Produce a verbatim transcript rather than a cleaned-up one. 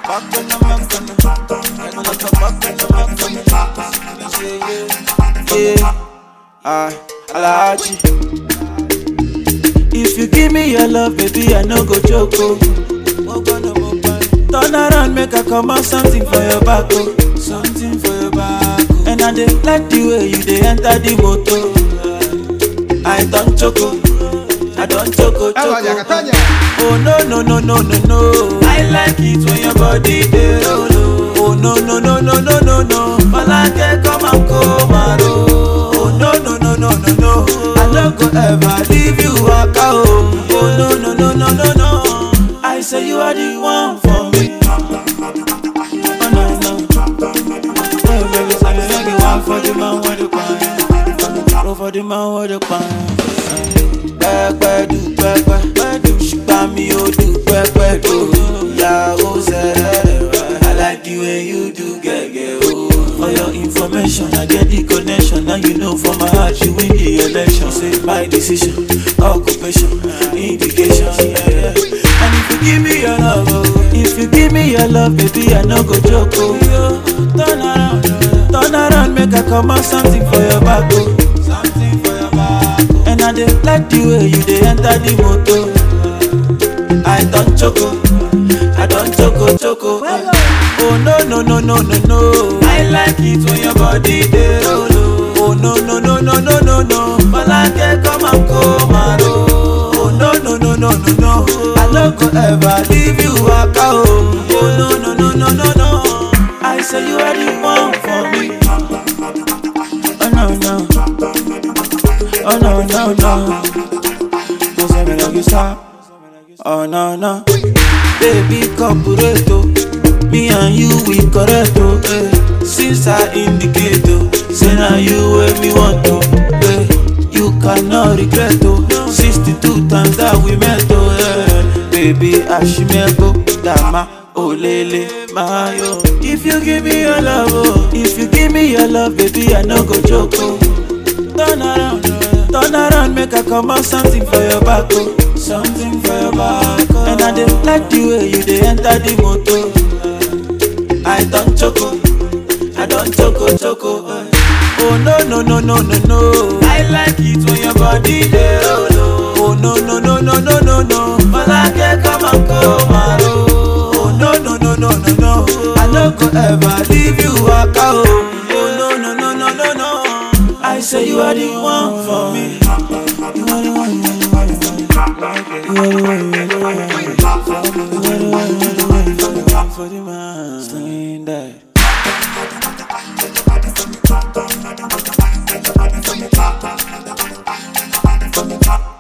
back on the back on the. I'm gonna come back on the back on the. Yeah, yeah. I, Alaji. If you give me your love, baby, I no go joke. Oh. Turn around, make I come out something for your back. Oh. Something for your back. Oh. And I dey like the way you dey enter the motor. I don't choco, I don't choco choco. Oh no no no no no no. I like it when your body dey roll. Oh no no no no no no no. Malake come and come and roll. Oh no no no no no no. I don't go ever leave you waka oh. Oh no no no no no no. I say you are the one for me. Oh no no. Oh baby, say you are the one for the man with the pan. Oh for the man with the pan. Pẹ́pẹ́ du pẹ́pẹ́ du ṣùgbọ́n mi ò du pẹ́pẹ́ du. Ìyàwó sẹ́rẹ̀ I like the way you do gẹ́gẹ́ o. For your information, I get the connection. Now you know for my heart you win the election. Say my decision, occupation, indication, yeah, yeah. And if you give me your love, oh, if you give me your love, baby, I no go joke. Oh, turn around, turn around, make I come out something for your back. Oh. Something for your back. Oh. And I dey like the way you dey enter the motor. I don't choco, I don't choco choco. Oh no no no no no no. I like it when your body dey roll. Oh no no no no no no no. Malake come and come and roll. Oh no no no no no no. I no go ever leave you waka oh. Oh no no no no no no. I say you are the one for me. Oh no no. Oh no no no. Don't say me like you stop. Oh no no. Baby corporate oh. Me and you we correct oh. Eh. Since I indicate oh. Say now you where me want to. Eh. You cannot regret oh. Sixty-two times that we met oh. Eh. Baby Ashimebo Dama Olele Mayo. If you give me your love oh. If you give me your love baby I no go joke oh. Turn around, turn around, make I come out something for your back oh. Something for your back oh. And I dey like the way you dey enter the motor. I don't choco, I don't choco choco. Oh no no no no no no. I like it when your body dey roll. Oh no no no no no no no. Malake come and come and roll. Oh no no no no no no. I no go ever leave you waka oh. Oh no no no no no no. I say you are the one for me. You are the one, you are the one, you are the one, you are the one, you are the one, you are the one, you are the one for the man. Sling that. From the top.